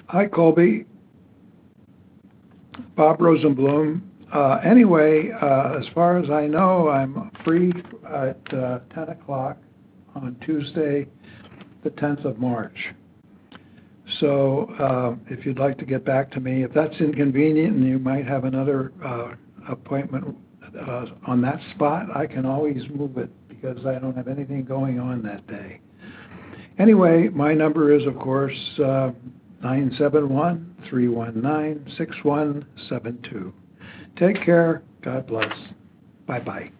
Hi, Colby. Bob Rosenblum. Anyway, as far as I know, I'm free at 10 o'clock on Tuesday, the 10th of March. So if you'd like to get back to me, if that's inconvenient and you might have another appointment on that spot, I can always move it because I don't have anything going on that day. Anyway, my number is, of course, 971-319-6172. Take care. God bless. Bye-bye.